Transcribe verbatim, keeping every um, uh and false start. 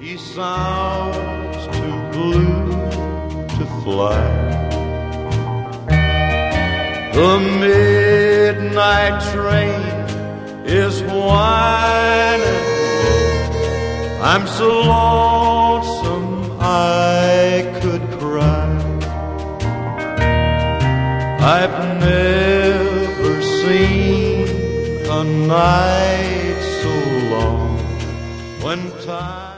He sounds too blue to fly. The midnight train is whining low. I'm so lonesome I could cry. I've never seen a night so long when time